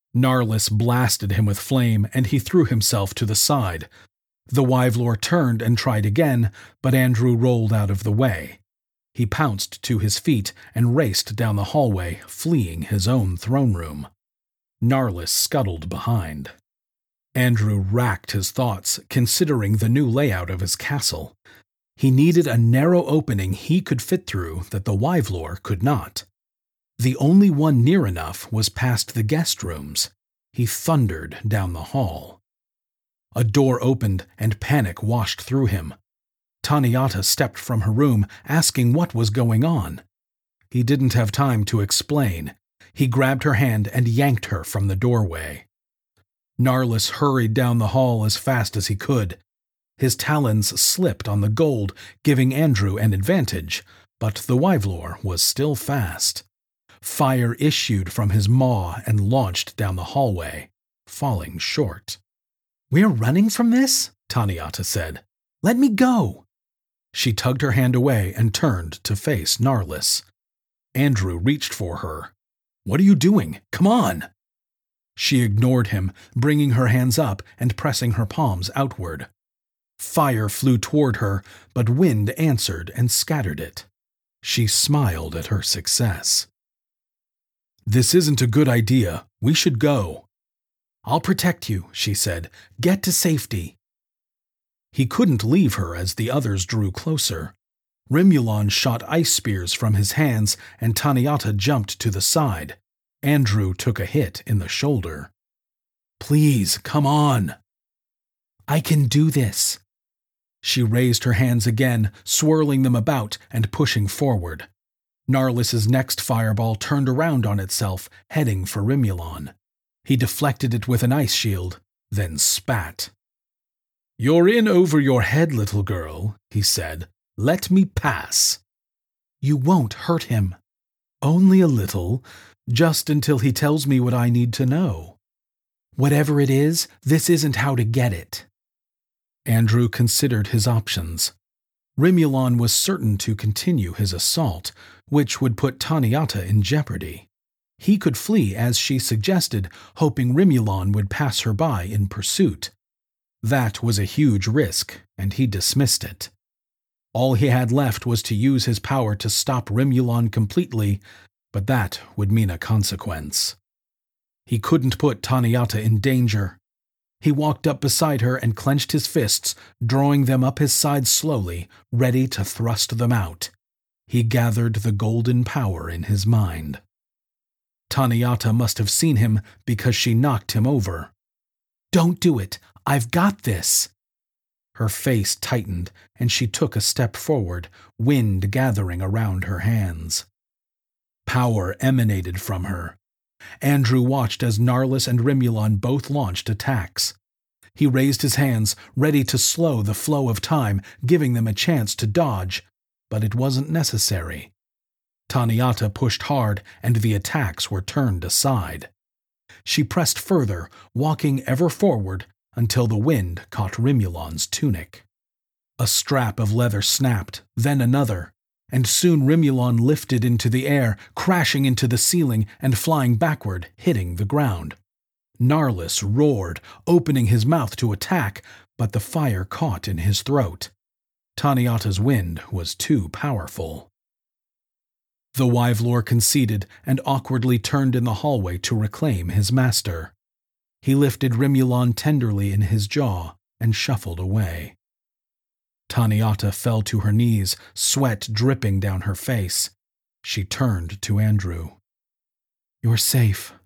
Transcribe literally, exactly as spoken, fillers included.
Narlis blasted him with flame, and he threw himself to the side. The Wyvlor turned and tried again, but Andrew rolled out of the way. He pounced to his feet and raced down the hallway, fleeing his own throne room. Narlis scuttled behind. Andrew racked his thoughts, considering the new layout of his castle. He needed a narrow opening he could fit through that the Wyvlor could not. The only one near enough was past the guest rooms. He thundered down the hall. A door opened and panic washed through him. Taniata stepped from her room, asking what was going on. He didn't have time to explain. He grabbed her hand and yanked her from the doorway. Narlis hurried down the hall as fast as he could. His talons slipped on the gold, giving Andrew an advantage, but the Wyvlor was still fast. Fire issued from his maw and launched down the hallway, falling short. "We're running from this?" Taniata said. "Let me go!" She tugged her hand away and turned to face Narlis. Andrew reached for her. "What are you doing? Come on!" She ignored him, bringing her hands up and pressing her palms outward. Fire flew toward her, but wind answered and scattered it. She smiled at her success. "This isn't a good idea. We should go." "I'll protect you," she said. "Get to safety." He couldn't leave her as the others drew closer. Rimulon shot ice spears from his hands, and Taniata jumped to the side. Andrew took a hit in the shoulder. "Please, come on." "I can do this." She raised her hands again, swirling them about and pushing forward. Narlis's next fireball turned around on itself, heading for Rimulon. He deflected it with an ice shield, then spat. "You're in over your head, little girl," he said. "Let me pass." "You won't hurt him." "Only a little, just until he tells me what I need to know." "Whatever it is, this isn't how to get it." Andrew considered his options. Rimulon was certain to continue his assault, which would put Taniata in jeopardy. He could flee as she suggested, hoping Rimulon would pass her by in pursuit. That was a huge risk, and he dismissed it. All he had left was to use his power to stop Rimulon completely, but that would mean a consequence. He couldn't put Taniata in danger. He walked up beside her and clenched his fists, drawing them up his sides slowly, ready to thrust them out. He gathered the golden power in his mind. Taniata must have seen him because she knocked him over. "Don't do it! I've got this!" Her face tightened, and she took a step forward, wind gathering around her hands. Power emanated from her. Andrew watched as Narlis and Rimulon both launched attacks. He raised his hands, ready to slow the flow of time, giving them a chance to dodge, but it wasn't necessary. Taniata pushed hard, and the attacks were turned aside. She pressed further, walking ever forward, until the wind caught Rimulon's tunic. A strap of leather snapped, then another, and soon Rimulon lifted into the air, crashing into the ceiling and flying backward, hitting the ground. Narlis roared, opening his mouth to attack, but the fire caught in his throat. Taniata's wind was too powerful. The Wyvlor conceded and awkwardly turned in the hallway to reclaim his master. He lifted Rimulon tenderly in his jaw and shuffled away. Taniata fell to her knees, sweat dripping down her face. She turned to Andrew. "You're safe.